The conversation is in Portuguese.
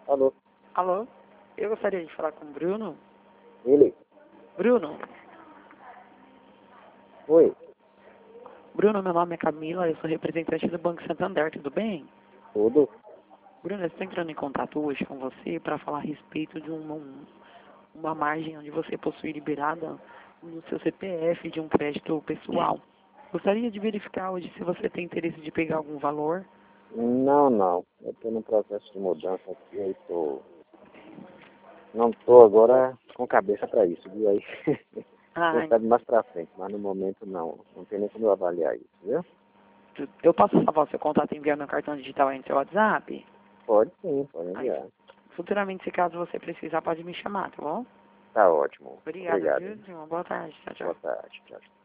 Alô? Alô? Eu gostaria de falar com o Bruno. Ele? Bruno? Oi? Bruno, meu nome é Camila, eu sou representante do Banco Santander, tudo bem? Tudo? Bruno, eu estou entrando em contato hoje com você para falar a respeito de uma margem onde você possui liberada no seu CPF de um crédito pessoal. Gostaria de verificar hoje se você tem interesse de pegar algum valor. Não. Eu tô num processo de mudança aqui, aí não tô agora com cabeça pra isso, viu? Aí, Ah, quem sabe mais pra frente, mas no momento não. Não tem nem como eu avaliar isso, viu? eu posso salvar o seu contato e enviar meu cartão digital aí no seu WhatsApp? Pode sim, pode Aí, enviar. futuramente, se caso você precisar, pode me chamar, tá bom? Tá ótimo. Obrigada, Obrigado, viu? hein? Uma boa tarde. Tchau, tchau. Boa tarde. Tchau.